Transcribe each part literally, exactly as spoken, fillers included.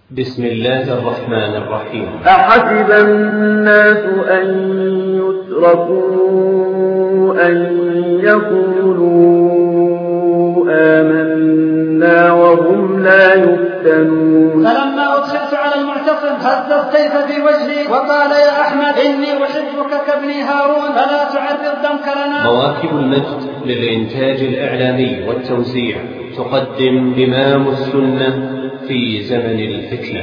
بسم الله الرحمن الرحيم. أحسب الناس أن يتركوا أن يقولوا آمنا وهم لا يفتنون. فلما أدخلت على المعتصم هز السيف في وجهي وقال يا أحمد إني أحبك كابني هارون فلا تعرض دمك لنا. مواكب المجد للإنتاج الإعلامي والتوزيع تقدم إمام السنة في زمن الفتنة.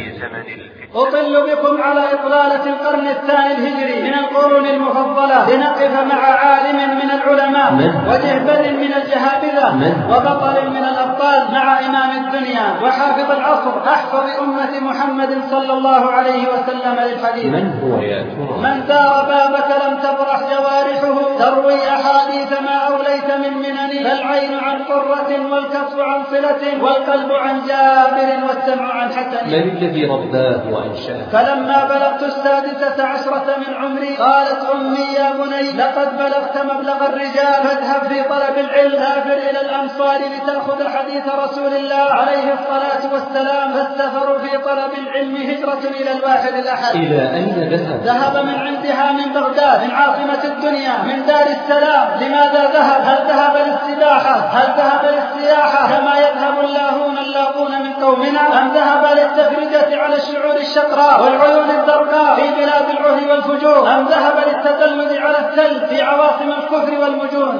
أطل بكم على إطلالة القرن الثاني الهجري من القرون المفضلة لنقف مع عالم من العلماء وجهبذ من الجهابذة وبطل من الأبطال مع إمام الدنيا وحافظ العصر أحفظ أمة محمد صلى الله عليه وسلم للحديث. من هو يا ترى؟ من زار بابك لم تبرح جوارحه تروي أحاديث ما أوليت من منن فالعين عن قرة والكف عن صلة والقلب عن جابر والسمع عن حسن. من الذي رباه وأنشأه؟ فلما بلغت السادسة عشرة من عمري قالت أمي يا بني لقد بلغت مبلغ الرجال فاذهب في طلب العلم سافر إلى الأمصار لتأخذ حديث رسول الله عليه الصلاة والسلام. فالسفر في طلب العلم هجرة إلى الواحد الأحد. إلى أين ذهب؟ ذهب من عندها من بغداد من عاصمة الدنيا من دار السلام. لماذا ذهب؟ هل ذهب للسباحة؟ هل ذهب للسياحة كما يذهب اللاهون اللاقون من قومنا؟ أم ذهب للتفرجة على الشعور الشقراء والعيون الزرقاء في بلاد العهر والفجور؟ أم ذهب للتدلل على الثلج في عواصم الكفر والمجون؟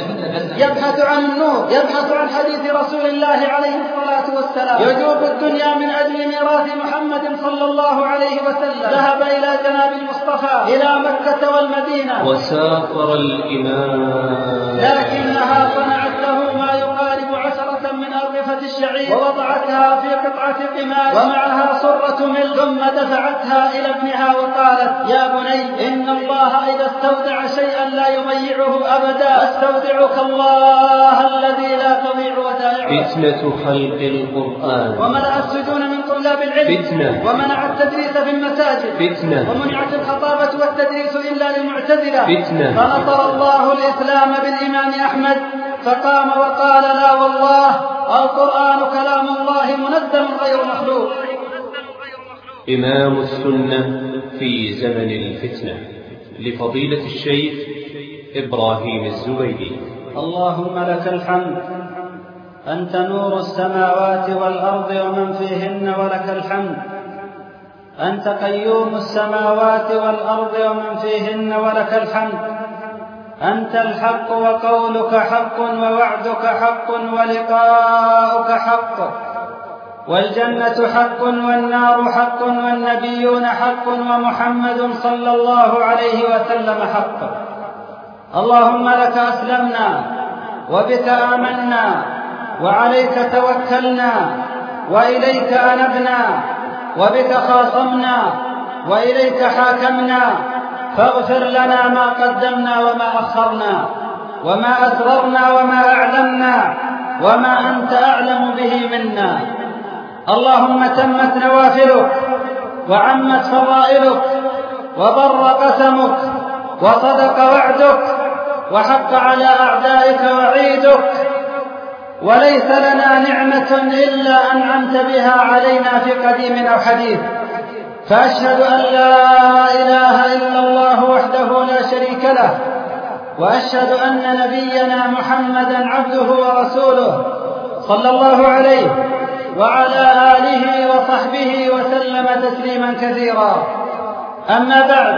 يبحث عن النور يبحث عن حديث رسول الله عليه الصلاة والسلام يجوب الدنيا من أجل ميراث محمد صلى الله عليه وسلم. ذهب إلى جناب المصطفى إلى مكة والمدينة وسافر الإمام لكنها صنعت له ما يقارب عشرة من أرغفة الشعير ووضعتها في قطعة قماش ومعها صرة مل ثم دفعتها إلى ابنها وقالت يا بني إن الله إذا استودع شيئا لا يضيعه أبدا استودعك الله الذي لا تضيع ودائعه. فتنة خلق القرآن ومنع السجون من طلاب العلم فتنة ومنع التدريس في المساجد فتنة ومنعت الخطابة والتدريس إلا للمعتزلة فتنة. فنصر الله الإسلام بالإمام أحمد فقام وقال لا والله القرآن كلام الله منزل غير مخلوق. إمام السنة في زمن الفتنة لفضيلة الشيخ إبراهيم الزبيدي. اللهم لك الحمد أنت نور السماوات والأرض ومن فيهن ولك الحمد أنت قيوم السماوات والأرض ومن فيهن ولك الحمد أنت الحق وقولك حق ووعدك حق ولقاؤك حق والجنة حق والنار حق والنبيون حق ومحمد صلى الله عليه وسلم حق. اللهم لك أسلمنا وبك آمنا وعليك توكلنا وإليك أنبنا وبك خاصمنا وإليك حاكمنا فاغفر لنا ما قدمنا وما أخرنا وما أسررنا وما أعلمنا وما أنت أعلم به منا. اللهم تمت نوافلك وعمت فضائلك وبر قسمك وصدق وعدك وحق على أعدائك وعيدك وليس لنا نعمة إلا أنعمت بها علينا في قديم أو حديث. فأشهد أن لا إله إلا الله وحده لا شريك له وأشهد أن نبينا محمدا عبده ورسوله صلى الله عليه وعلى آله وصحبه وسلم تسليما كثيرا. أما بعد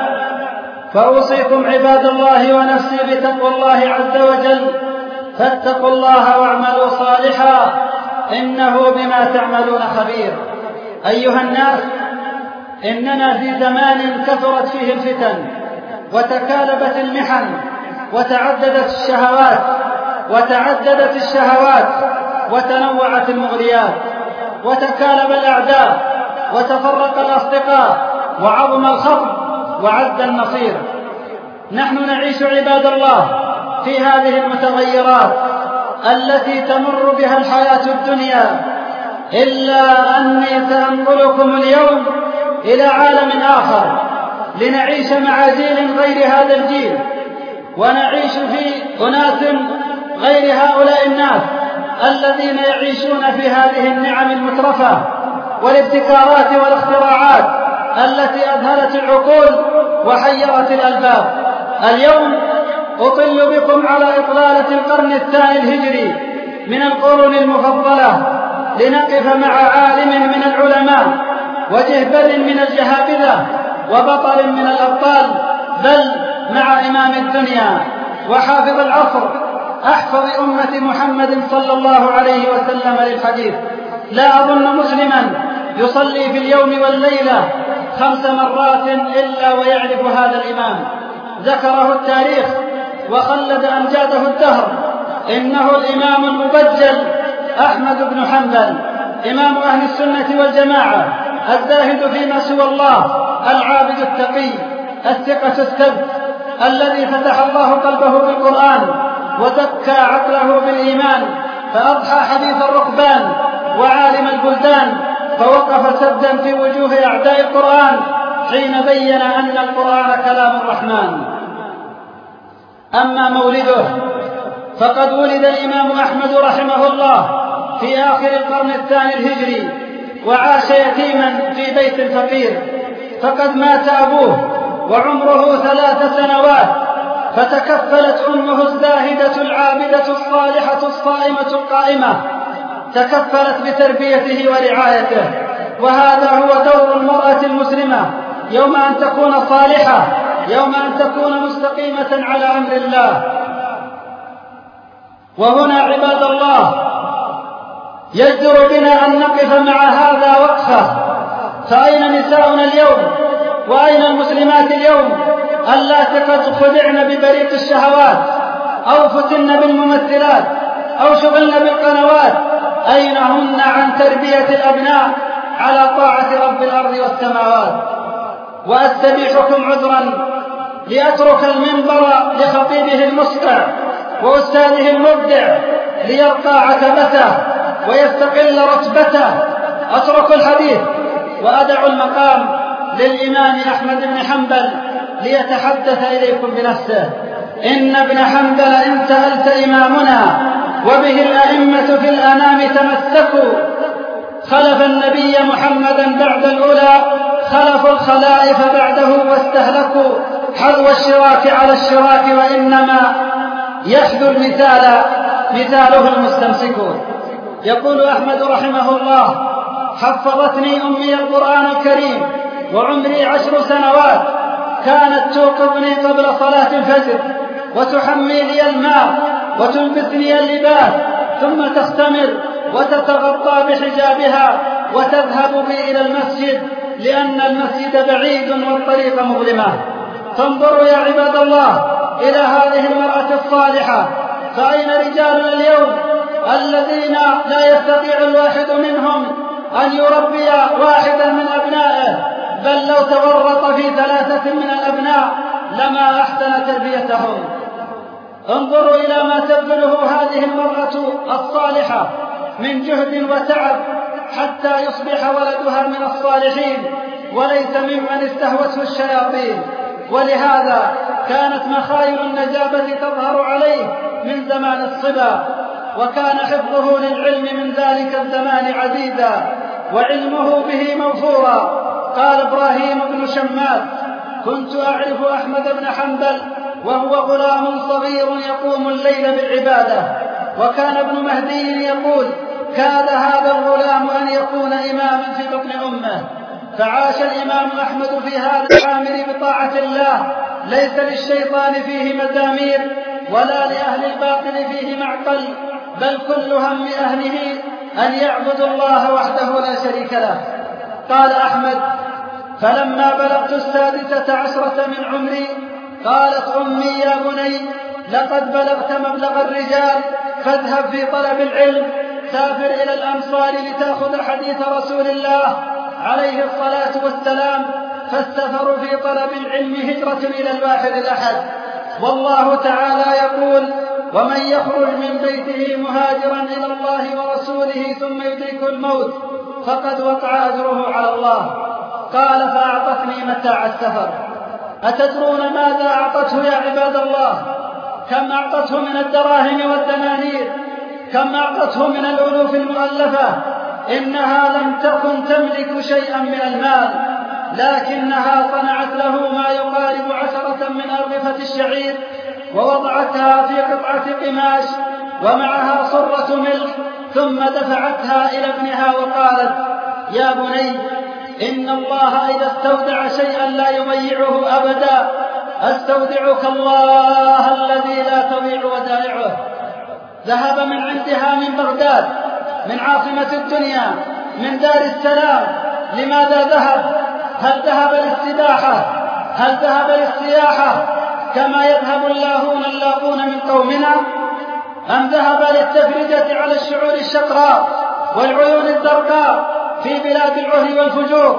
فأوصيكم عباد الله ونفسي بتقوى الله عز وجل فاتقوا الله واعملوا صالحا إنه بما تعملون خبير. أيها الناس إننا في زمان كثرت فيه الفتن وتكالبت المحن وتعددت الشهوات وتعددت الشهوات وتنوعت المغريات وتكالب الأعداء وتفرق الأصدقاء وعظم الخطب وعز النصير. نحن نعيش عباد الله في هذه المتغيرات التي تمر بها الحياة الدنيا إلا أني سأنقلكم اليوم إلى عالم آخر لنعيش مع جيل غير هذا الجيل ونعيش في أناس غير هؤلاء الناس الذين يعيشون في هذه النعم المترفة والابتكارات والاختراعات التي أذهلت العقول وحيرت الألباب. اليوم أطل بكم على إطلالة القرن الثاني الهجري من القرون المفضلة لنقف مع عالم من العلماء وجهبذ من الجهابذة وبطل من الأبطال، بل مع إمام الدنيا وحافظ العصر، أحفظ أمة محمد صلى الله عليه وسلم للحديث. لا أظن مسلما يصلي في اليوم والليلة خمس مرات إلا ويعرف هذا الإمام. ذكره التاريخ وخلد أمجاده الدهر. إنه الإمام المبجل أحمد بن حنبل، إمام أهل السنة والجماعة، الزاهد فيما سوى الله، العابد التقي، الثقة الثبت، الذي فتح الله قلبه بالقرآن وزكى عقله بالإيمان، فأضحى حديث الركبان وعالم البلدان، فوقف سدا في وجوه أعداء القرآن حين بين أن القرآن كلام الرحمن. أما مولده فقد ولد الإمام أحمد رحمه الله في آخر القرن الثاني الهجري، وعاش يتيما في بيت فقير، فقد مات أبوه وعمره ثلاث سنوات، فتكفلت أمه الزاهدة العابدة الصالحة الصائمة القائمة، تكفلت بتربيته ورعايته. وهذا هو دور المرأة المسلمة يوم أن تكون صالحة، يوم أن تكون مستقيمة على أمر الله. وهنا عباد الله يجدر بنا أن نقف مع هذا وقفة. فأين نساؤنا اليوم؟ وأين المسلمات اليوم اللاتي قد خدعن ببريق الشهوات أو فتن بالممثلات أو شغلن بالقنوات؟ أين هن عن تربية الأبناء على طاعة رب الأرض والسماوات؟ وأستبيحكم عذرا لأترك المنبر لخطيبه المسطع وأستاذه المبدع ليرقى عتبته ويستقل رتبته. أترك الحديث وأدع المقام للإمام أحمد بن حنبل ليتحدث إليكم بنفسه. إن ابن حنبل إن سألت إمامنا، وبه الأئمة في الأنام تمسكوا. خلف النبي محمدا بعد الأولى، خلفوا الخلائف بعده واستهلكوا حذو الشراك على الشراك، وإنما يحذو المثال مثاله المستمسك. يقول أحمد رحمه الله: حفظتني أمي القرآن الكريم وعمري عشر سنوات، كانت توقظني قبل صلاة الفجر وتحمي لي الماء وتلبسني اللباس، ثم تختمر وتتغطى بحجابها وتذهب بي إلى المسجد، لأن المسجد بعيد والطريق مظلمة. فانظروا يا عباد الله إلى هذه المرأة الصالحة. فأين رجالنا اليوم الذين لا يستطيع الواحد منهم أن يربي واحدا من أبنائه، بل لو تورط في ثلاثة من الأبناء لما أحسن تربيتهم؟ انظروا إلى ما تبذله هذه المرأة الصالحة من جهد وتعب حتى يصبح ولدها من الصالحين وليس ممن استهوته الشياطين. ولهذا كانت مخايل النجابة تظهر عليه من زمان الصبا، وكان حفظه للعلم من ذلك الزمان عديدا، وعلمه به موفورا. قال إبراهيم بن شماس: كنت أعرف أحمد بن حنبل وهو غلام صغير يقوم الليل بالعبادة. وكان ابن مهدي يقول: كاد هذا الغلام أن يكون إماما في بطن أمه. فعاش الإمام أحمد في هذا العامر بطاعة الله، ليس للشيطان فيه مزامير ولا لأهل الباطل فيه معقل، بل كل هم أهله أن يعبدوا الله وحده لا شريك له. قال أحمد: فلما بلغت السادسة عشرة من عمري قالت أمي: يا بني، لقد بلغت مبلغ الرجال، فاذهب في طلب العلم، سافر إلى الأمصار لتأخذ حديث رسول الله عليه الصلاة والسلام. فالسفر في طلب العلم هجرة إلى الواحد الأحد. والله تعالى يقول: ومن يخرج من بيته مهاجرا إلى الله ورسوله ثم يدركه الموت فقد وقع أجره على الله. قال: فأعطتني متاع السفر. أتدرون ماذا أعطته يا عباد الله؟ كم أعطته من الدراهم والدنانير، كم أعطته من الألوف المؤلفة. إنها لم تكن تملك شيئا من المال، لكنها صنعت له ما يقارب عشرة من أرغفة الشعير، ووضعتها في قطعة قماش ومعها صرة ملح، ثم دفعتها إلى ابنها وقالت: يا بني، إن الله إذا استودع شيئا لا يضيعه أبدا، أستودعك الله الذي لا تضيع ودائعه. ذهب من عندها من بغداد، من عاصمة الدنيا، من دار السلام. لماذا ذهب؟ هل ذهب للسباحة؟ هل ذهب للسياحة كما يذهب اللاهون اللاقون من قومنا؟ أم ذهب للتفرجة على الشعور الشقراء والعيون الزرقاء في بلاد العهر والفجور؟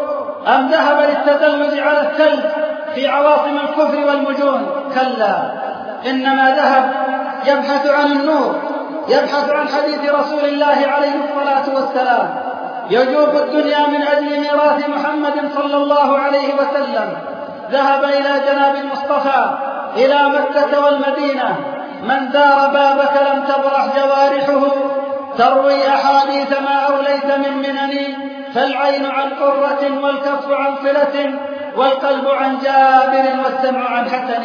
أم ذهب للتدلج على الثلج في عواصم الكفر والمجون؟ كلا، إنما ذهب يبحث عن النور، يبحث عن حديث رسول الله عليه الصلاة والسلام، يجوب الدنيا من أجل ميراث محمد صلى الله عليه وسلم. ذهب إلى جناب المصطفى، إلى مكة والمدينة. من زار بابك لم تبرح جوارحه، تروي أحاديث ما أوليت من منن، فالعين عن قرة والكف عن صلة والقلب عن جابر والسمع عن حسن.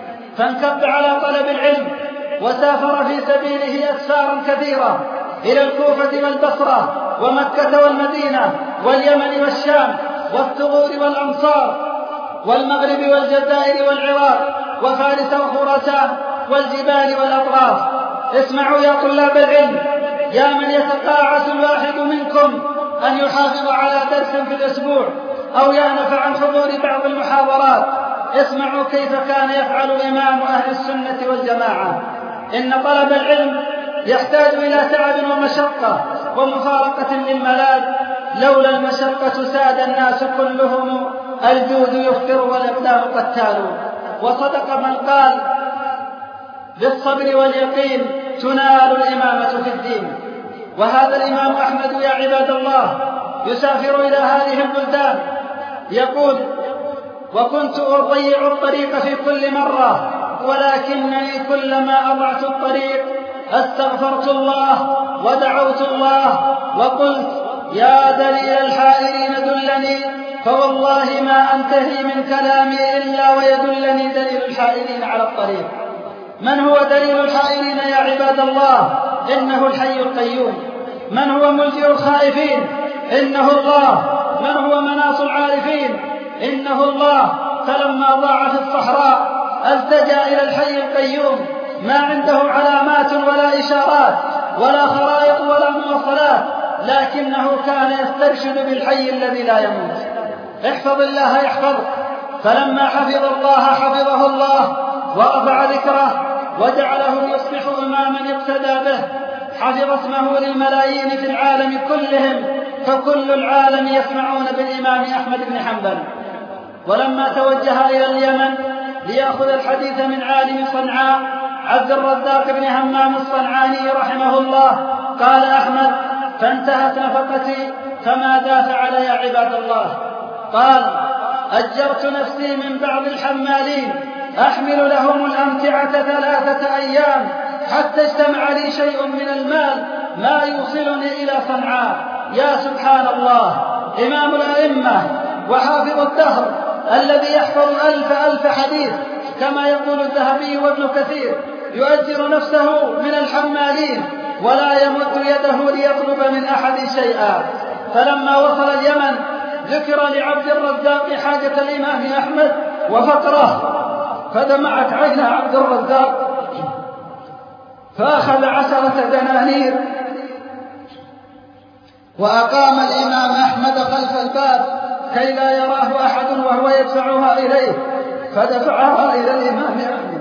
فانكب على طلب العلم وسافر في سبيله أسفارا كثيرة إلى الكوفة والبصرة ومكة والمدينة واليمن والشام والثغور والأمصار والمغرب والجزائر والعراق وفارس وخراسان والجبال والأطراف. اسمعوا يا طلاب العلم، يا من يتقاعس الواحد منكم أن يحافظ على درس في الأسبوع أو يأنف عن حضور بعض المحاضرات، اسمعوا كيف كان يفعل إمام أهل السنة والجماعة. إن طلب العلم يحتاج إلى تعب ومشقة ومفارقة للملاذ، لولا المشقة ساد الناس كلهم، الجود يفطر والإقدام قتال. وصدق من قال: بالصبر واليقين تنال الإمامة في الدين. وهذا الإمام أحمد يا عباد الله يسافر إلى هذه البلدان، يقول: وكنت أضيع الطريق في كل مرة، ولكنني كلما أضعت الطريق استغفرت الله ودعوت الله وقلت: يا دليل الحائرين دلني، فوالله ما أنتهي من كلامي إلا ويدلني دليل الحائرين على الطريق. من هو دليل الحائرين يا عباد الله؟ إنه الحي القيوم. من هو ملجئ الخائفين؟ إنه الله. من هو مناص العارفين؟ إنه الله. فلما ضاع في الصحراء التجأ إلى الحي القيوم، ما عنده علامات ولا إشارات ولا خرائط ولا مواصلات، لكنه كان يسترشد بالحي الذي لا يموت. احفظ الله يحفظك. فلما حفظ الله حفظه الله ورفع ذكره وجعله يصبح إماما يقتدى به. حفظ اسمه للملايين في العالم كلهم، فكل العالم يسمعون بالإمام أحمد بن حنبل. ولما توجه إلى اليمن ليأخذ الحديث من عالم صنعاء عبد الرزاق بن همام الصنعاني رحمه الله، قال أحمد: فانتهت نفقتي، فماذا فعل يا عباد الله؟ قال: أجرت نفسي من بعض الحمالين أحمل لهم الأمتعة ثلاثة أيام حتى اجتمع لي شيء من المال ما يوصلني إلى صنعاء. يا سبحان الله، إمام الأئمة وحافظ الدهر الذي يحفظ ألف ألف حديث كما يقول الذهبي وابن كثير، يؤجر نفسه من الحمالين ولا يمد يده ليطلب من أحد شيئا. فلما وصل اليمن ذكر لعبد الرزاق حاجة الإمام أحمد وفقره، فدمعت عين عبد الرزاق فأخذ عشرة دنانير وأقام الإمام أحمد خلف الباب كي لا يراه أحد وهو يدفعها إليه، فدفعها إلى الإمام أحمد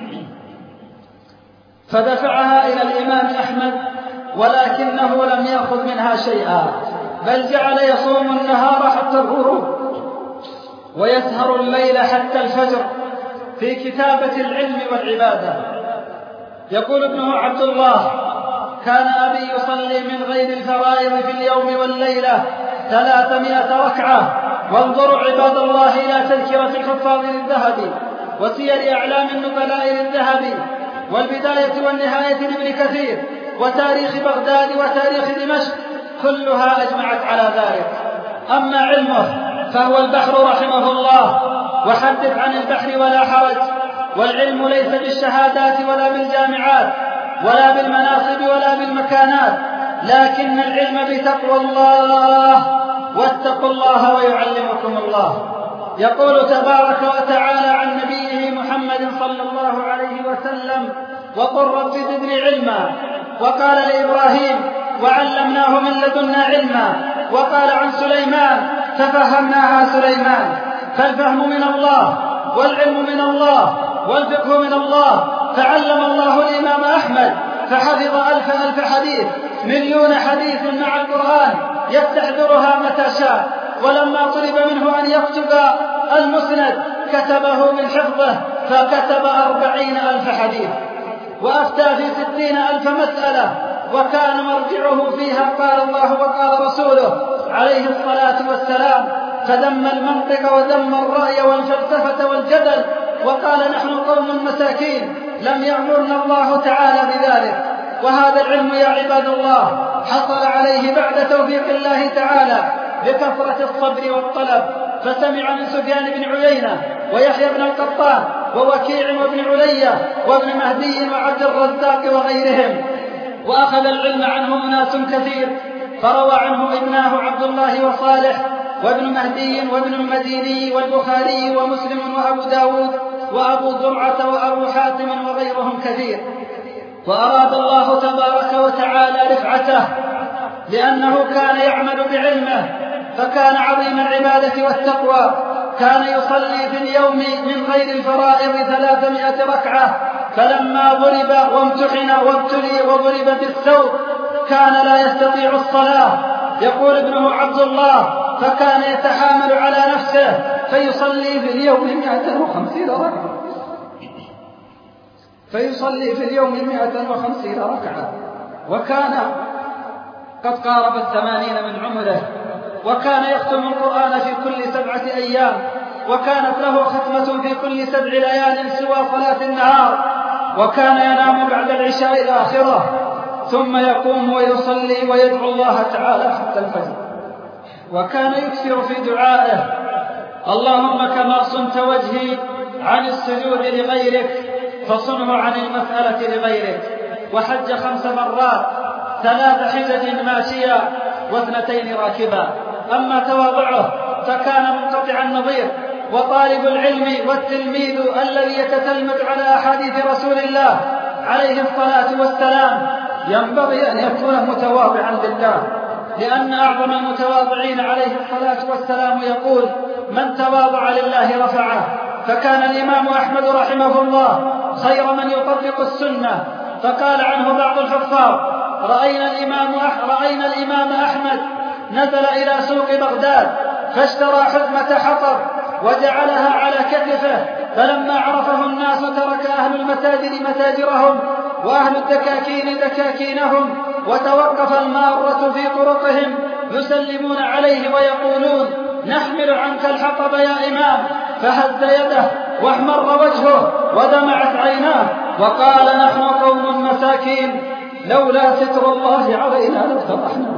فدفعها إلى الإمام أحمد ولكنه لم يأخذ منها شيئا، بل جعل يصوم النهار حتى الغروب ويسهر الليل حتى الفجر في كتابة العلم والعبادة. يقول ابنه عبد الله: كان أبي يصلي من غير الفرائض في اليوم والليلة ثلاثمائة ركعة. وانظروا عباد الله إلى تذكرة الحفاظ للذهبي وسير أعلام النبلاء للذهبي والبداية والنهاية لابن كثير وتاريخ بغداد وتاريخ دمشق. كلها أجمعت على ذلك. أما علمه فهو البحر رحمه الله، وحدث عن البحر ولا حرج. والعلم ليس بالشهادات ولا بالجامعات ولا بالمناصب ولا بالمكانات، لكن العلم بتقوى الله، واتقوا الله ويعلمكم الله. يقول تبارك وتعالى عن نبيه محمد صلى الله عليه وسلم: وقل رب زدني علما. وقال لإبراهيم: وعلمناه من لدنا علما. وقال عن سليمان: ففهمناها سليمان. فالفهم من الله، والعلم من الله، والفقه من الله. فعلم الله الإمام أحمد فحفظ ألف ألف حديث، مليون حديث مع القرآن يستحضرها متى شاء. ولما طلب منه أن يكتب المسند كتبه من حفظه، فكتب أربعين ألف حديث، وأفتى في ستين ألف مسألة، وكان مرجعه فيها قال الله وقال رسوله عليه الصلاة والسلام. فذم المنطق وذم الرأي والفلسفة والجدل، وقال: نحن قوم مساكين لم يأمرنا الله تعالى بذلك. وهذا العلم يا عباد الله حصل عليه بعد توفيق الله تعالى بكثرة الصبر والطلب. فسمع من سفيان بن عيينة ويحيى بن القطان ووكيع وابن علية وابن مهدي وعبد الرزاق وغيرهم، وأخذ العلم عنه أناس كثير، فروى عنه ابناه عبد الله وصالح وابن مهدي وابن المديني والبخاري ومسلم وأبو داود وأبو زرعة وأبو حاتم وغيرهم كثير. وأراد الله تبارك وتعالى رفعته لأنه كان يعمل بعلمه، فكان عظيم العبادة والتقوى. كان يصلي في اليوم من غير الفرائض ثلاثمائة ركعة، فلما ضرب وامتحن وابتلي وضرب بالثوب كان لا يستطيع الصلاة. يقول ابنه عبد الله: فكان يتحامل على نفسه فيصلي في اليوم مئة وخمسين ركعة فيصلي في اليوم مئة وخمسين ركعة وكان قد قارب الثمانين من عمره، وكان يختم القرآن في كل سبعة أيام، وكانت له ختمة في كل سبع ليال سوى صلاة النهار، وكان ينام بعد العشاء الآخرة ثم يقوم ويصلي ويدعو الله تعالى حتى الفجر. وكان يكثر في دعائه: اللهم كما صنت وجهي عن السجود لغيرك فصنه عن المسألة لغيرك. وحج خمس مرات، ثلاث حجج ماشيا واثنتين راكبا. أما تواضعه فكان منقطع النظير، وطالب العلم والتلميذ الذي يتتلمذ على أحاديث رسول الله عليه الصلاة والسلام ينبغي أن يكون متواضعا لله، لأن أعظم المتواضعين عليه الصلاة والسلام يقول: من تواضع لله رفعه. فكان الإمام أحمد رحمه الله خير من يطبق السنة. فقال عنه بعض الحفاظ: رأينا الإمام, رأينا الإمام أحمد نزل إلى سوق بغداد فاشترى حزمة حطب وجعلها على كتفه، فلما عرفه الناس ترك أهل المتاجر متاجرهم وأهل الدكاكين دكاكينهم، وتوقف المارة في طرقهم يسلمون عليه ويقولون: نحمل عنك الحطب يا إمام. فهز يده واحمر وجهه ودمعت عيناه وقال: نحن قوم مساكين لولا ستر الله علينا لافتضحنا.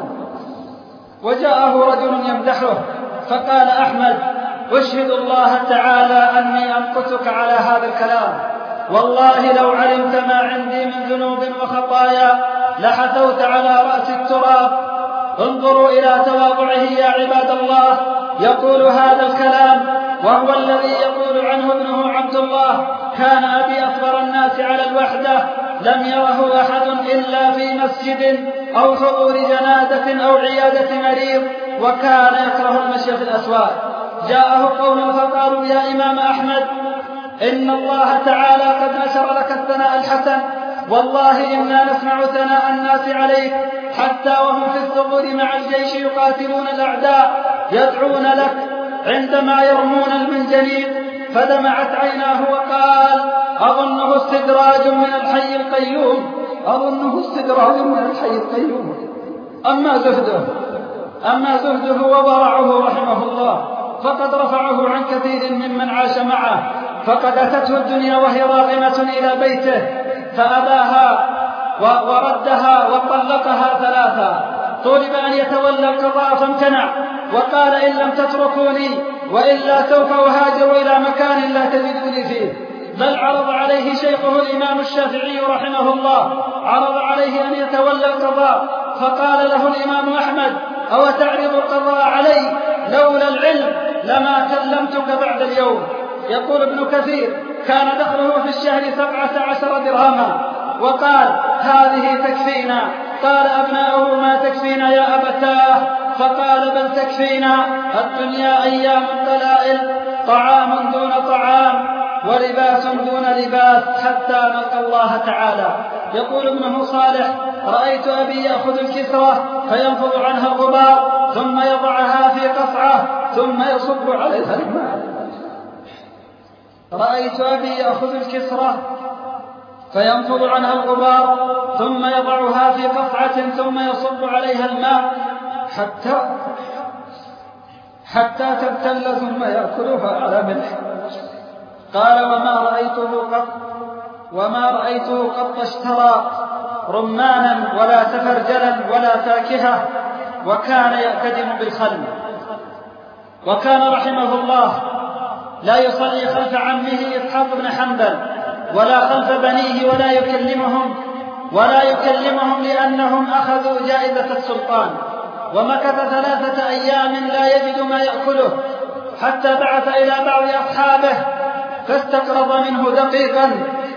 وجاءه رجل يمدحه فقال أحمد: أشهد الله تعالى أني أمقتك على هذا الكلام، والله لو علمت ما عندي من ذنوب وخطايا لحثوت على رأس التراب. انظروا إلى تواضعه يا عباد الله. يقول هذا الكلام وهو الذي يقول عنه ابنه عبد الله: كان أبي أصبر الناس على الوحدة، لم يره أحد إلا في مسجد أو حضور جنازة أو عيادة مريض، وكان يكره المشي في الأسواق. جاءه قوم فقالوا: يا إمام أحمد، إن الله تعالى قد نشر لك الثناء الحسن، والله إنا نسمع ثناء الناس عليك حتى وهم في الثغور مع الجيش يقاتلون الأعداء يدعون لك عندما يرمون المنجنيق. فدمعت عيناه وقال: أظنه استدراج من الحي القيوم أظنه استدراج من الحي القيوم. أما زهده أما زهده وورعه رحمه الله فقد رفعه عن كثير ممن عاش معه، فقد أتته الدنيا وهي راغمة إلى بيته فأباها وردها وطلقها ثلاثا، طلب أن يتولى القضاء فامتنع، وقال إن لم تتركوني وإلا سوف أهاجر إلى مكان لا تجدوني فيه. بل عرض عليه شيخه الإمام الشافعي رحمه الله، عرض عليه أن يتولى القضاء، فقال له الإمام أحمد: أو تعرض القضاء علي؟ لولا العلم لما كلمتك بعد اليوم. يقول ابن كثير: كان دخله في الشهر سبعة عشر درهما، وقال: هذه تكفينا. قال أبناؤه: ما تكفينا يا أبتاه؟ فقال: بل تكفينا الدنيا أيام قلائل، طعام دون طعام ولباس دون لباس حتى نلقى الله تعالى. يقول ابنه صالح: رأيت أبي يأخذ الكسرة فينفض عنها الغبار ثم يضعها في قصعة ثم يصب عليها الماء. رأيت أبي يأخذ الكسرة فينفض عنها الغبار ثم يضعها في قصعة ثم يصب عليها الماء حتى حتى تبتل ثم يأكلها على ملح. قال: وما رأيته قط وما رأيته قط اشترى رمانا ولا تفرجلا ولا فاكهة، وكان يأتدم بالخل. وكان رحمه الله لا يصلي خلف عمه إسحاق بن حنبل ولا خلف بنيه ولا يكلمهم ولا يكلمهم لأنهم أخذوا جائزة السلطان. ومكث ثلاثة أيام لا يجد ما يأكله، حتى بعث إلى بعض أصحابه فاستقرض منه دقيقا،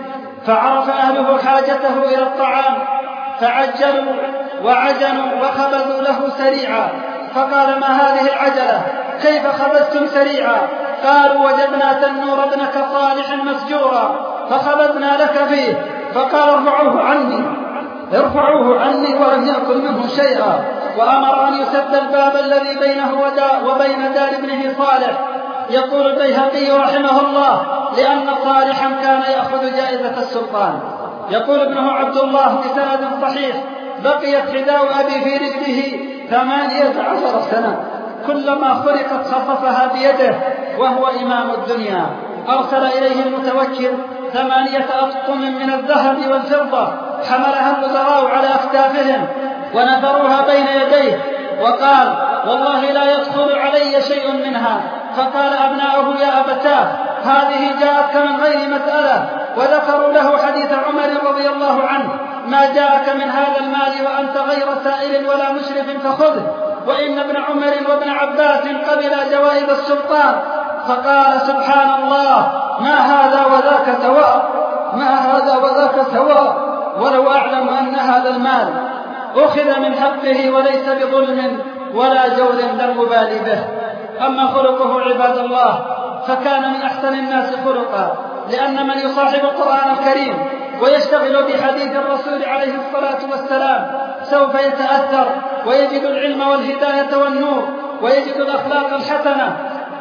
فعرف أهله حاجته إلى الطعام فعجلوا وعجنوا وخبزوا له سريعا. فقال: ما هذه العجلة؟ كيف خبزتم سريعا؟ قالوا: وجدنا تنور ابنك صالح مسجورا فخبزنا لك فيه. فقال: ارفعوه عني ارفعوه عني ولم يأكل منه شيئا. وأمر أن يسد الباب الذي بينه وبين دار ابنه صالح. يقول البيهقي رحمه الله: لأن صالحا كان يأخذ جائزة السلطان. يقول ابنه عبد الله بسند صحيح: بقيت حذاء أبي في رجله ثمانية عشر سنة، كلما خلقت خففها بيده وهو إمام الدنيا. أرسل إليه المتوكل ثمانية أطقم من الذهب والفضة، حملها الوزراء على أكتافهم ونثروها بين يديه، وقال: والله لا يدخل علي شيء منها. فقال أبناؤه: يا أبتاه، هذه جاءتك من غير مسألة. وذكروا له حديث عمر رضي الله عنه: ما جاءك من هذا المال وأنت غير سائل ولا مشرف فخذه. وإن ابن عمر وابن عباس قبل جوائز السلطان. فقال: سبحان الله، ما هذا وذاك سواء ما هذا وذاك سواء ولو أعلم أن هذا المال أخذ من حقه وليس بظلم ولا جور لم أبالي به. أما خلقه عباد الله فكان من أحسن الناس خلقا، لأن من يصاحب القرآن الكريم ويشتغل بحديث الرسول عليه الصلاة والسلام سوف يتأثر ويجد العلم والهداية والنور ويجد الأخلاق الحسنة.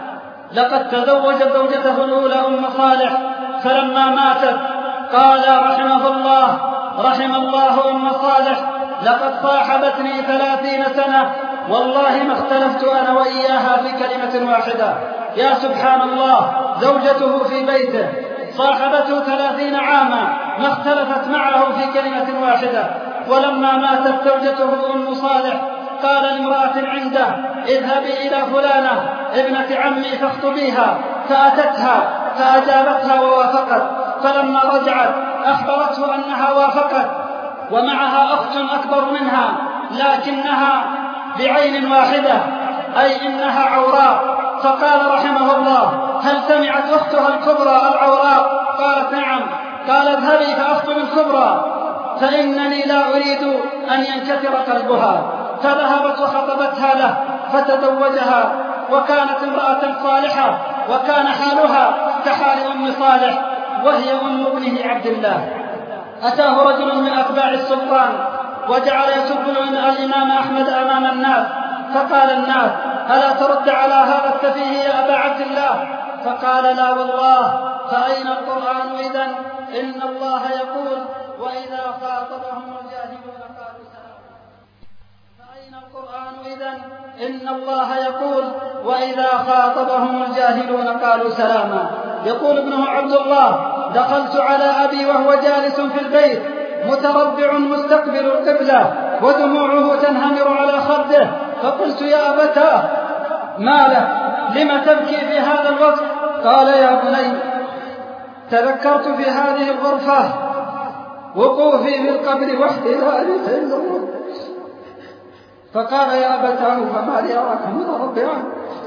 لقد تزوج زوجته الأولى أم صالح، فلما ماتت قال رحمه الله رحم الله أم صالح: لقد صاحبتني ثلاثين سنة والله ما اختلفت أنا وإياها في كلمة واحدة. يا سبحان الله، زوجته في بيته صاحبته ثلاثين عاما ما اختلفت معه في كلمة واحدة. ولما ماتت زوجته أم صالح قال لامرأة عنده: اذهبي إلى فلانة ابنة عمي فاخطبيها. فأتتها فأجابتها ووافقت. فلما رجعت أخبرته أنها وافقت ومعها أخت أكبر منها، لكنها بعين واحدة، أي إنها عوراء. فقال رحمه الله: هل سمعت أختها الكبرى العوراء؟ قالت: نعم. قال: اذهبي فأخطب الكبرى فإنني لا أريد أن ينكسر قلبها. فذهبت وخطبتها له فتزوجها، وكانت امرأة صالحة، وكان حالها كحال أم صالح وهي أم ابنه عبد الله. أتاه رجل من أتباع السلطان وجعل يسب الإمام أحمد أمام الناس، فقال الناس: ألا ترد على هذا السفيه يا أبا عبد الله؟ فقال: لا والله. فأين القرآن إذن؟ إن الله يقول: وإذا خاطبهم الجاهلون قالوا سلاما. فأين القرآن إذن؟ إن الله يقول: وإذا خاطبهم الجاهلون قالوا سلاما. يقول ابنه عبد الله: دخلت على أبي وهو جالس في البيت متربع مستقبل القبلة، ودموعه تنهمر على خده، فقلت يا أبتاه ما لك؟ لم تبكي في هذا الوقت؟ قال يا بني تذكرت في هذه الغرفة وقوفي في القبر وحدي لا إله إلا الله. فقال يا أبتاه فما لي أراك متربعا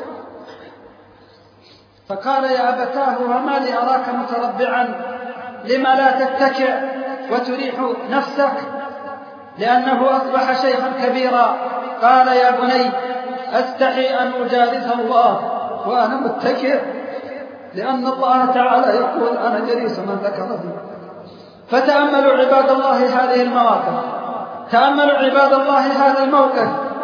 فقال يا أبتاه وما لي أراك متربعا لما لا تتكئ وتريح نفسك؟ لأنه أصبح شيخا كبيرا. قال يا بني أستحي أن أجالس الله وأنا متكئ، لأن الله تعالى يقول أنا جليس من ذكرني. فتأملوا عباد الله هذه المواقف، تأملوا عباد الله هذا الموقف،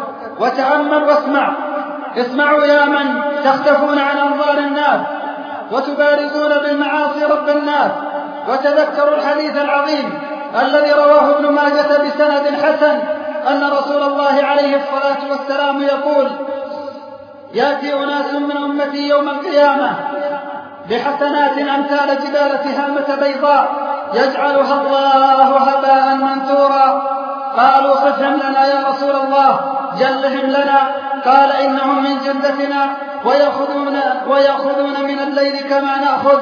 وتأمل واسمع. اسمعوا يا من تختفون عن أنظار الناس وتبارزون بالمعاصي رب الناس، وتذكروا الحديث العظيم الذي رواه ابن ماجة بسند حسن أن رسول الله عليه الصلاة والسلام يقول: يأتي أناس من أمتي يوم القيامة بحسنات أمثال جبال تهامة بيضاء يجعلها الله هباء منثورا. قالوا صفهم لنا يا رسول الله، جلهم لنا. قال إنهم من جلدتنا ويأخذون, ويأخذون من الليل كما نأخذ،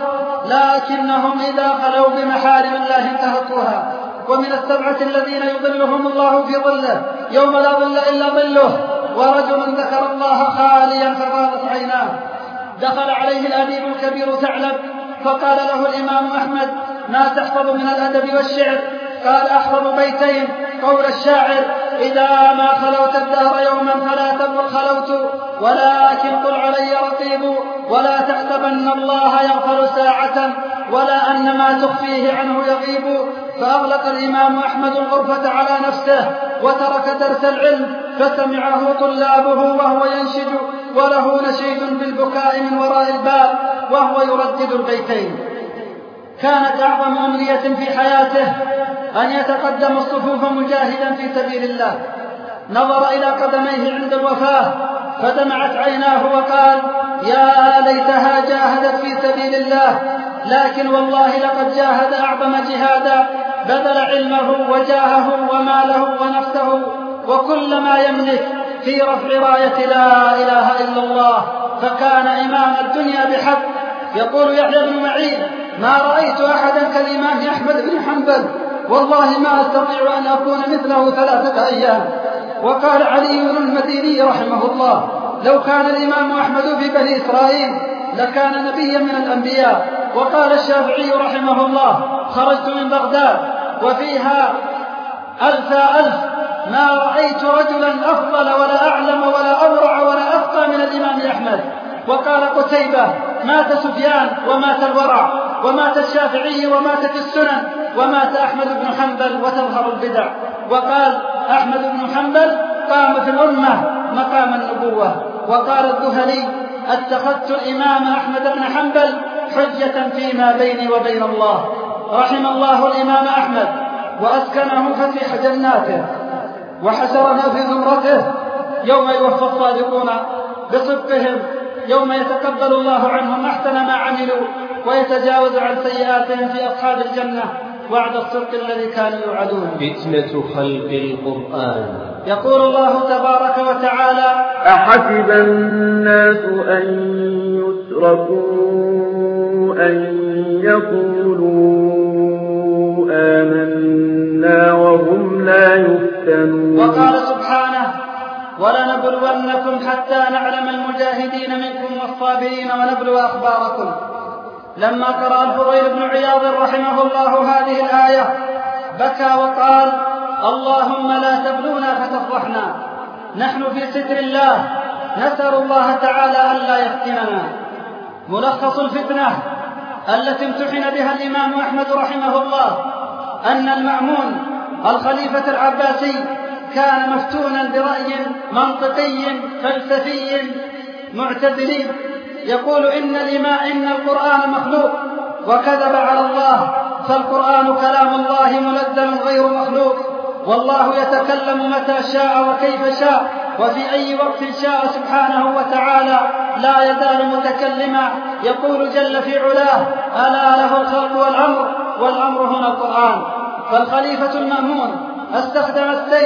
لكنهم إذا خلوا بمحارم الله انتهكوها. ومن السبعة الذين يظلهم الله في ظله يوم لا ظل إلا ظله، ورجل ذكر الله خاليا ففاضت عيناه. دخل عليه الأديب الكبير ثعلب فقال له الإمام أحمد: ما تحفظ من الأدب والشعر؟ قال: أحفظ بيتين، قول الشاعر: إذا ما خلوت الدهر يوما فلا تقل خلوت، ولكن قل علي رقيب، ولا تحسبن الله يغفل ساعة، ولا أن ما تخفيه عنه يغيب. فأغلق الإمام أحمد الغرفة على نفسه وترك درس العلم، فسمعه طلابه وهو ينشد وله نشيد بالبكاء من وراء الباب وهو يردد البيتين. كانت أعظم أمنية في حياته أن يتقدم الصفوف مجاهدا في سبيل الله. نظر إلى قدميه عند الوفاة فدمعت عيناه وقال: يا ليتها جاهدت في سبيل الله، لكن والله لقد جاهد أعظم جهادا، بذل علمه وجاهه وماله ونفسه وكل ما يملك في رفع راية لا إله إلا الله، فكان إمام الدنيا بحق. يقول يحيى بن معين: ما رأيت أحدا كالإمام أحمد بن حنبل، والله ما أستطيع أن أكون مثله ثلاثة أيام. وقال علي المديني رحمه الله: لو كان الإمام أحمد في بني إسرائيل لكان نبيا من الأنبياء. وقال الشافعي رحمه الله: خرجت من بغداد وفيها ألف ألف، ما رأيت رجلا أفضل ولا أعلم ولا أورع ولا أفقى من الإمام أحمد. وقال قتيبة: مات سفيان ومات الورع، ومات الشافعي وماتت السنن، ومات أحمد بن حنبل وتظهر البدع. وقال أحمد بن حنبل: قام في الأمة مقام النبوة. وقال الذهلي: اتخذت الإمام أحمد بن حنبل حجة فيما بيني وبين الله. رحم الله الإمام أحمد وأسكنه فسيح جناته وحشرنا في زمرته يوم يوفى الصادقون بصدقهم، يوم يتقبل الله عنهم أحسن ما عملوا ويتجاوز عن سيئاتهم في أصحاب الجنة وعد الصدق الذي كانوا يوعدون. فتنة خلق القرآن. يقول الله تبارك وتعالى: أحسب الناس أن يتركوا أن يقولوا آمنا وهم لا يفتنون. وقال سبحانه: ولنبلونكم حتى نعلم المجاهدين منكم والصابرين ونبلو أخباركم. لما قرأ الفضيل بن عياض رحمه الله هذه الآية بكى وقال: اللهم لا تبلونا فتفضحنا، نحن في ستر الله، نسأل الله تعالى ألا يفتننا. ملخص الفتنة التي امتحن بها الإمام أحمد رحمه الله أن المأمون الخليفة العباسي كان مفتونا برأي منطقي فلسفي معتزلي يقول إن الإماء إن القرآن مخلوق، وكذب على الله، فالقرآن كلام الله منزل غير مخلوق، والله يتكلم متى شاء وكيف شاء وفي أي وقت شاء سبحانه وتعالى، لا يزال متكلما. يقول جل في علاه: ألا له الخلق والأمر، والأمر هنا القرآن. فالخليفة المأمون استخدم السيف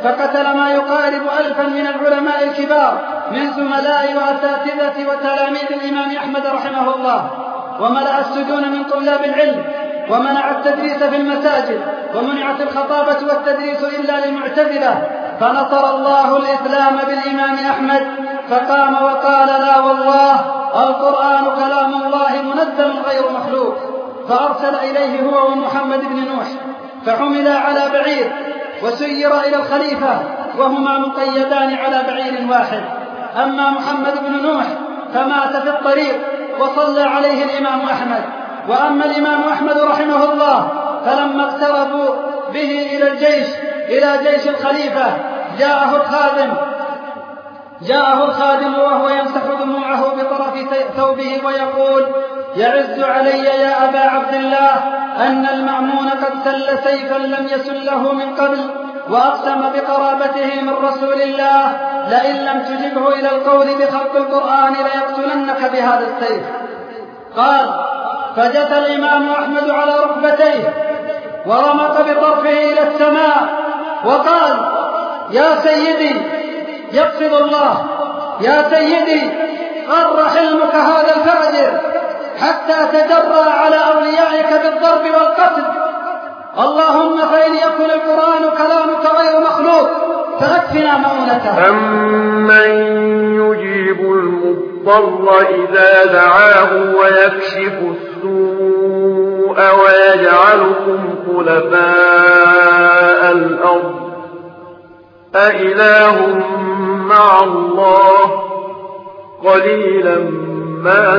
فقتل ما يقارب ألفا من العلماء الكبار من زملاء وأساتذة وتلاميذ الإمام أحمد رحمه الله، وملأ السجون من طلاب العلم، ومنع التدريس في المساجد، ومنعت الخطابة والتدريس إلا للمعتزلة. فنصر الله الإسلام بالإمام أحمد، فقام وقال: لا والله القرآن كلام الله منزل غير مخلوق. فأرسل إليه هو ومحمد بن نوح، فحملا على بعير وسير إلى الخليفة، وهما مقيدان على بعير واحد. أما محمد بن نوح فمات في الطريق وصلى عليه الإمام أحمد. وأما الإمام أحمد رحمه الله فلما اقتربوا به إلى الجيش إلى جيش الخليفة جاءه الخادم جاءه الخادم وهو يمسح دموعه بطرف ثوبه ويقول: يعز علي يا أبا عبد الله أن المأمون قد سل سيفا لم يسله من قبل، وأقسم بقرابته من رسول الله لئن لم تجبه إلى القول بخلق القرآن ليقتلنك بهذا السيف. قال: فجثى الإمام أحمد على ركبتيه ورمق بطرفه إلى السماء وقال: يا سيدي، يقصد الله، يا سيدي غر حلمك هذا الفاجر حتى تجرى على أوليائك بالضرب والقتل. اللهم فإن يكن القرآن كلامك غير مخلوق فأكفنا مؤونته. أمن يجيب المضطر إذا دعاه ويكشف السوء ويجعلكم خلفاء الأرض أإله مع الله قليلا ما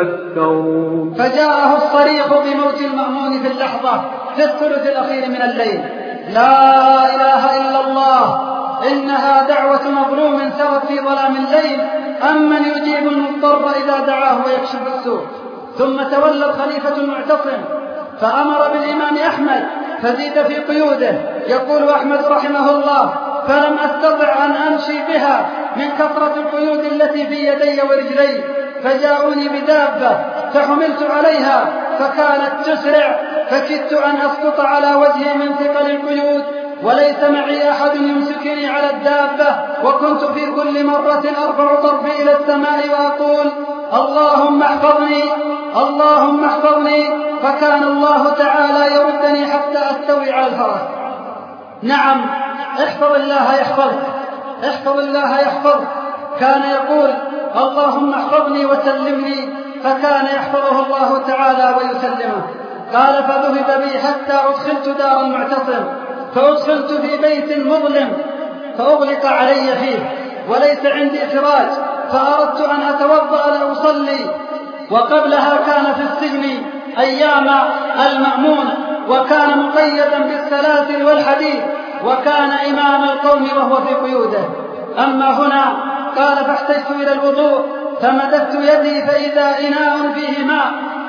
تذكرون. فجاءه الصريخ بموت المأمون في اللحظة في الثلث الأخير من الليل: لا إله إلا الله، إنها دعوة مظلوم سرت في ظلام الليل. أمن يجيب المضطر إذا دعاه ويكشف السوء. ثم تولى الخليفة المعتصم فأمر بالإمام أحمد فزيد في قيوده. يقول أحمد رحمه الله: فلم أستطع أن أمشي بها من كثرة القيود التي في يدي ورجلي، فجاءوني بدابة فحملت عليها فكانت تسرع، فكدت أن أسقط على وجهي من ثقل القيود، وليس معي أحد يمسكني على الدابة، وكنت في كل مرة أرفع طرفي إلى السماء وأقول: اللهم احفظني، اللهم احفظني، فكان الله تعالى يردني حتى أستوي على الفرس. نعم، احفظ الله يحفظك، احفظ الله يحفظك. كان يقول: اللهم احفظني وسلمني، فكان يحفظه الله تعالى ويسلمه. قال: فذهب بي حتى أدخلت دار المعتصم، فأدخلت في بيت مظلم فأغلق علي فيه وليس عندي سراج، فأردت أن أتوضأ لأصلي. وقبلها كان في السجن أيام المأمون، وكان مقيدا بالسلاسل والحديد، وكان إمام القوم وهو في قيوده. أما هنا قال: فاحتجت إلى الوضوء فمددت يدي فإذا إناء فيه ماء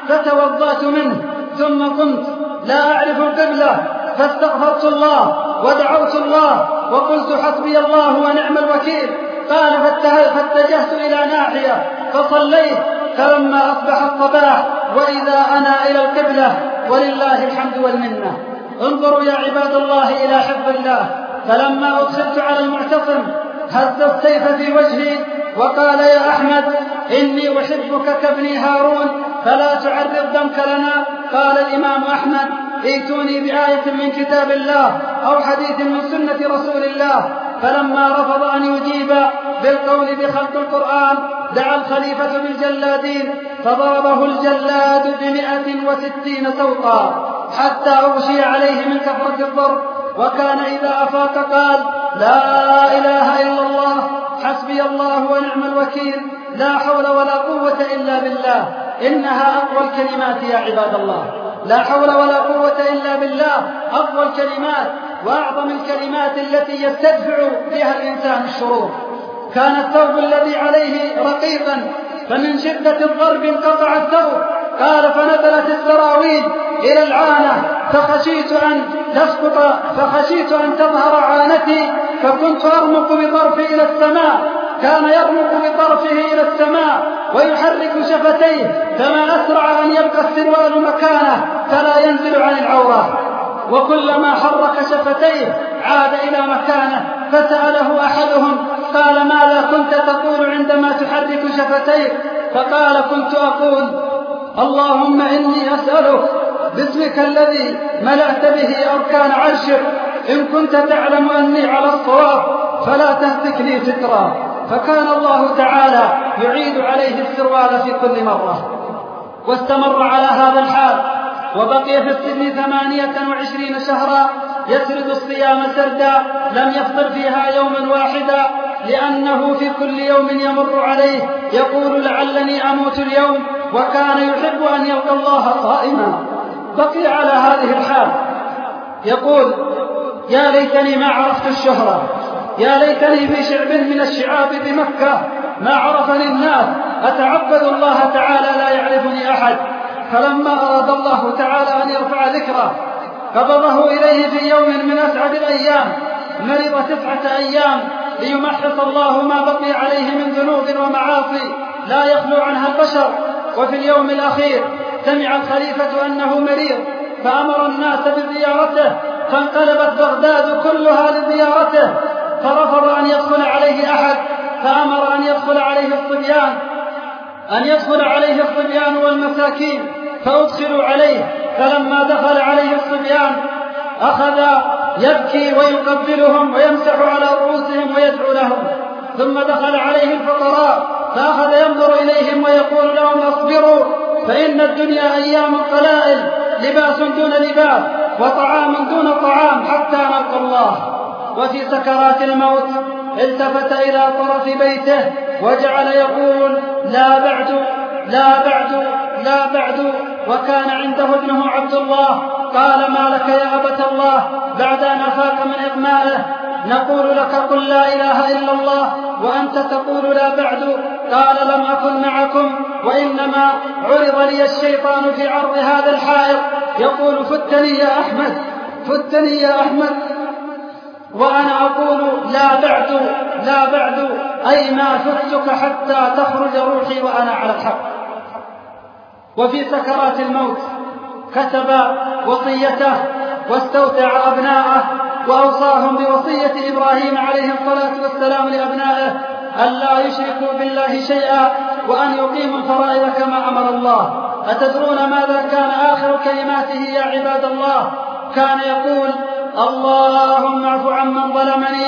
فتوضأت منه، ثم قمت لا أعرف القبلة فاستغفرت الله ودعوت الله وقلت: حسبي الله ونعم الوكيل. قال: فاتجهت إلى ناحية فصليت، فلما أصبح الصباح وإذا أنا إلى القبلة، ولله الحمد والمنة. انظروا يا عباد الله إلى حفظ الله. فلما أدخلت على المعتصم هز السيف في وجهي وقال: يا أحمد، إني أحبك كابني هارون فلا تعرض دمك لنا. قال الإمام أحمد: ائتوني بآية من كتاب الله أو حديث من سنة رسول الله. فلما رفض أن يجيب بالقول بخلق القرآن دعا الخليفة بالجلادين، فضربه الجلاد بمئة وستين سوطا حتى أغشي عليه من كثرة الضرب. وكان إذا أفاق قال: لا إله إلا الله، حسبي الله ونعم الوكيل، لا حول ولا قوة إلا بالله. إنها أقوى الكلمات يا عباد الله، لا حول ولا قوة إلا بالله أقوى الكلمات وأعظم الكلمات التي يستدفع بها الإنسان الشرور. كان الثوب الذي عليه رقيقا، فمن شدة الضرب انقطع الثوب. قال: فنزلت السراويل إلى العانة فخشيت أن تسقط فخشيت أن تظهر عانتي، فكنت أرمق بطرفي إلى السماء. كان يرمق بطرفه إلى السماء ويحرك شفتيه، فما أسرع أن يبقى السروال مكانه فلا ينزل عن العورة، وكلما حرك شفتيه عاد إلى مكانه فسأله أحدهم قال ماذا كنت تقول عندما تحرك شفتيك؟ فقال كنت أقول اللهم إني أسألك باسمك الذي ملأت به أركان عرشك إن كنت تعلم أني على الصواب فلا تهتك لي سترا. فكان الله تعالى يعيد عليه السروال في كل مرة. واستمر على هذا الحال وبقي في السجن ثمانية وعشرين شهرا يسرد الصيام سردا لم يفطر فيها يوما واحدا، لأنه في كل يوم يمر عليه يقول لعلني أموت اليوم، وكان يحب أن يلقى الله صائما. بقي على هذه الحال يقول يا ليتني ما عرفت الشهرة، يا ليتني في شعب من الشعاب بمكة ما عرفني الناس، أتعبد الله تعالى لا يعرفني أحد. فلما أراد الله تعالى أن يرفع ذكره قبضه إليه في يوم من أسعد الأيام، مرض تسعة أيام ليمحص الله ما بقي عليه من ذنوب ومعاصي لا يخلو عنها البشر. وفي اليوم الأخير سمع الخليفة أنه مريض فأمر الناس بزيارته، فانقلبت بغداد كلها لزيارته، فرفض أن يدخل عليه أحد، فأمر أن يدخل عليه الصبيان أن يدخل عليه الصبيان والمساكين، فأدخلوا عليه. فلما دخل عليه الصبيان أخذ يبكي ويقبلهم ويمسح على رؤوسهم ويدعو لهم. ثم دخل عليه الفقراء فأخذ ينظر إليهم ويقول لهم اصبروا فإن الدنيا أيام قلائل، لباس دون لباس وطعام دون طعام حتى نلقى الله. وفي سكرات الموت التفت إلى طرف بيته وجعل يقول لا بعد لا بعد لا بعد، وكان عنده ابنه عبد الله. قال ما لك يا أبت الله بعد أن أفاق من إغمائه؟ نقول لك قل لا إله إلا الله وأنت تقول لا بعد. قال لم أكن معكم وإنما عرض لي الشيطان في عرض هذا الحائط يقول فتني يا أحمد فتني يا أحمد، وأنا أقول لا بعد لا بعد، أي ما فتك حتى تخرج روحي وأنا على الحق. وفي سكرات الموت كتب وصيته واستودع أبناءه وأوصاهم بوصية إبراهيم عليه الصلاة والسلام لأبنائه ألا يشركوا بالله شيئا وأن يقيموا الفرائض كما أمر الله. أتدرون ماذا كان آخر كلماته يا عباد الله؟ كان يقول اللهم اعف عمن ظلمني،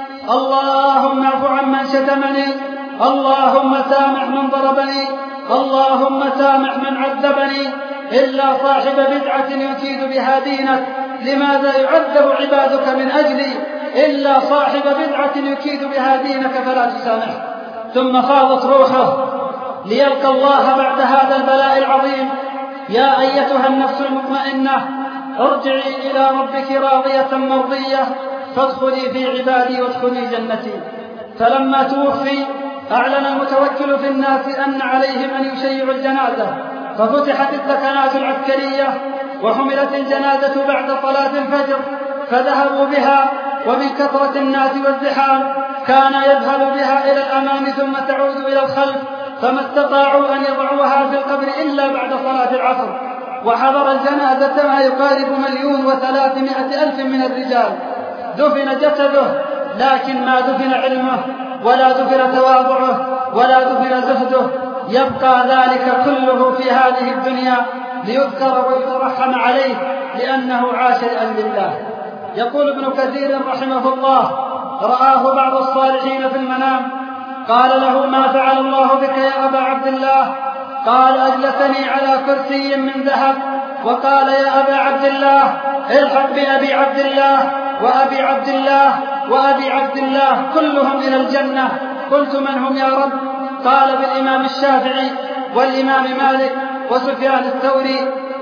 اللهم اعف عمن شتمني، اللهم سامح من ضربني، اللهم سامح من عذبني، إلا صاحب بدعة يكيد بها دينك. لماذا يعذب عبادك من أجلي؟ إلا صاحب بدعة يكيد بها دينك فلا تسامحه. ثم فاضت روحه ليلقى الله بعد هذا البلاء العظيم. يا أيتها النفس المطمئنة ارجعي إلى ربك راضية مرضية فادخلي في عبادي وادخلي جنتي. فلما توفي أعلن المتوكل في الناس أن عليهم أن يشيعوا الجنازة، ففتحت الدكنات العسكرية وحملت الجنازة بعد صلاة الفجر فذهبوا بها، ومن كثرة الناس والزحام كان يذهب بها إلى الأمام ثم تعود إلى الخلف، فما استطاعوا أن يضعوها في القبر إلا بعد صلاة العصر. وحضر الجنازة ما يقارب مليون وثلاثمائة ألف من الرجال. دفن جسده لكن ما دفن علمه ولا دفن تواضعه ولا دفن زهده، يبقى ذلك كله في هذه الدنيا ليذكر ويترحم عليه لأنه عاش لله. يقول ابن كثير رحمه الله رآه بعض الصالحين في المنام قال له ما فعل الله بك يا أبا عبد الله؟ قال أجلسني على كرسي من ذهب وقال يا أبا عبد الله الحق بأبي عبد الله وأبي عبد الله وأبي عبد الله كلهم إلى الجنة. قلت من هم يا رب؟ قال بالإمام الشافعي والإمام مالك وسفيان الثوري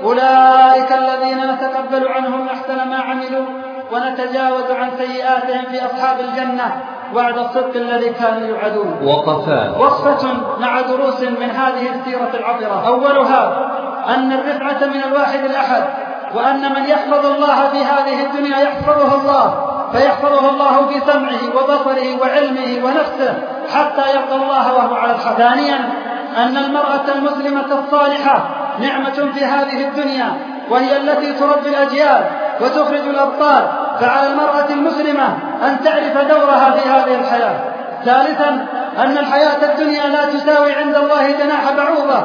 أولئك الذين نتقبل عنهم أحسن ما عملوا ونتجاوز عن سيئاتهم في أصحاب الجنة وعد الصدق الذي كانوا يوعدون. وقفات وقفة مع دروس من هذه السيرة العطرة. أولها أن الرفعة من الواحد الأحد، وأن من يحفظ الله في هذه الدنيا يحفظه الله، فيحفظه الله في سمعه وبصره وعلمه ونفسه حتى يلقى الله وهو على الحق. ثانيا أن المرأة المسلمة الصالحة نعمة في هذه الدنيا، وهي التي تربي الأجيال وتخرج الأبطال، فعلى المرأة المسلمة أن تعرف دورها في هذه الحياة. ثالثا أن الحياة الدنيا لا تساوي عند الله جناح بعوضة،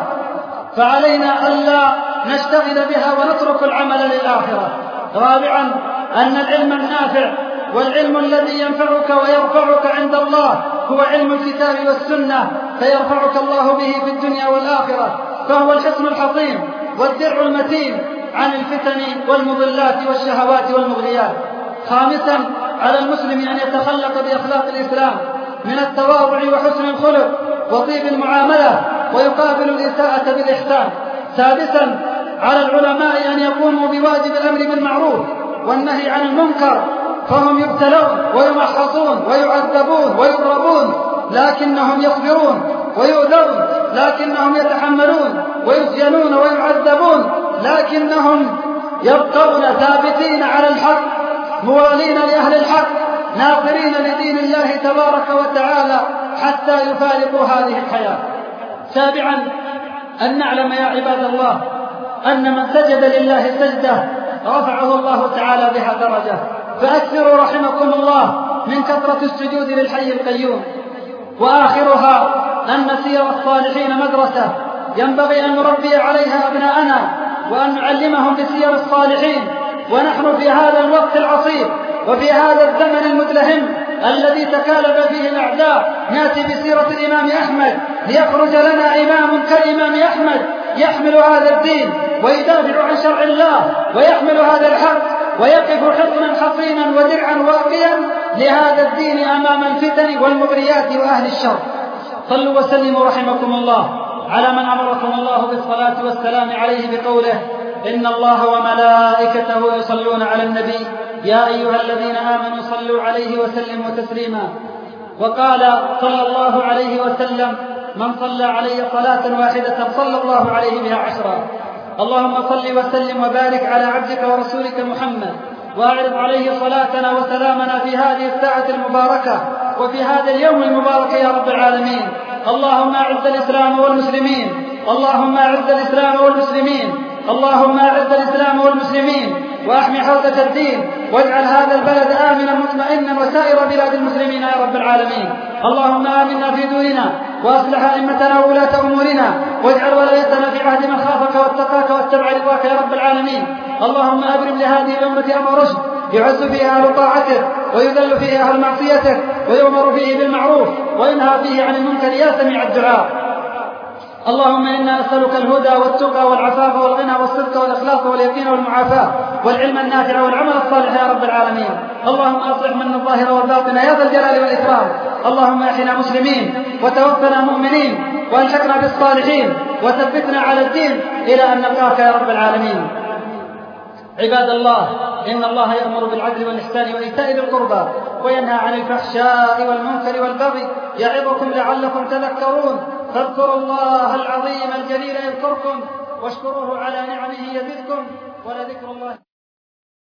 فعلينا ألا نشتغل بها ونترك العمل للآخرة. رابعا أن العلم النافع والعلم الذي ينفعك ويرفعك عند الله هو علم الكتاب والسنة، فيرفعك الله به في الدنيا والآخرة، فهو الحصن الحصين والدرع المتين عن الفتن والمضلات والشهوات والمغريات. خامسا على المسلم أن يتخلق بأخلاق الإسلام من التواضع وحسن الخلق وطيب المعاملة ويقابل الإساءة بالإحسان. سادسا على العلماء أن يقوموا بواجب الأمر بالمعروف والنهي عن المنكر، فهم يبتلون ويمحصون ويعذبون ويضربون لكنهم يصبرون، ويؤذون لكنهم يتحملون، ويسجنون ويعذبون لكنهم يبقون ثابتين على الحق، موالين لأهل الحق، ناصرين لدين الله تبارك وتعالى حتى يفارقوا هذه الحياة. سابعا أن نعلم يا عباد الله أن من سجد لله سجدة رفعه الله تعالى بها درجة، فأكثروا رحمكم الله من كثرة السجود للحي القيوم. وآخرها أن سير الصالحين مدرسة ينبغي أن نربي عليها أبناءنا وأن نعلمهم بسير الصالحين، ونحن في هذا الوقت العصيب وفي هذا الزمن المدلهم الذي تكالب فيه الأعداء نأتي بسيرة الإمام أحمد ليخرج لنا إمام كالإمام أحمد يحمل هذا الدين ويدافع عن شرع الله ويحمل هذا الحق ويقف حصنا حصينا ودرعا واقيا لهذا الدين أمام الفتن والمغريات وأهل الشر. صلوا وسلموا رحمكم الله على من أمركم الله بالصلاة والسلام عليه بقوله: إن الله وملائكته يصلون على النبي يا أيها الذين آمنوا صلوا عليه وسلموا تسليما. وقال صلى الله عليه وسلم: من صلى علي صلاة واحدة صلى الله عليه بها عشرا. اللهم صل وسلم وبارك على عبدك ورسولك محمد، وأعرض عليه صلاتنا وسلامنا في هذه الساعة المباركة وفي هذا اليوم المبارك يا رب العالمين. اللهم أعز الإسلام والمسلمين، اللهم أعز الإسلام والمسلمين، اللهم أعز الإسلام والمسلمين وأحمي حوزة الدين، واجعل هذا البلد آمنا مطمئنا وسائر بلاد المسلمين يا رب العالمين. اللهم آمنا في دورنا وأصلح أئمتنا وولاة أمورنا، واجعل ولايتنا في عهد من خافك واتقاك واتبع رضاك يا رب العالمين. اللهم أبرم لهذه الأمة أمر رشد يعز فيه أهل طاعتك ويذل فيه أهل معصيتك، ويؤمر فيه بالمعروف وينهى فيه عن المنكر يا سميع الدعاء. اللهم إنا نسألك الهدى والتقى والعفاف والغنى والصدق والإخلاص واليقين والمعافاة والعلم النافع والعمل الصالح يا رب العالمين. اللهم أصلح منا الظاهر والباطن يا ذا الجلال والإكرام. اللهم احنا مسلمين وتوفنا مؤمنين والحقنا بالصالحين وثبتنا على الدين إلى أن نلقاك يا رب العالمين. عباد الله، إن الله يأمر بالعدل والإحسان وإيتاء ذي القربى وينهى عن الفحشاء والمنكر والبغي يعظكم لعلكم تذكرون. فاذكروا الله العظيم الجليل يذكركم، واشكروه على نعمه يزدكم، ولذكر الله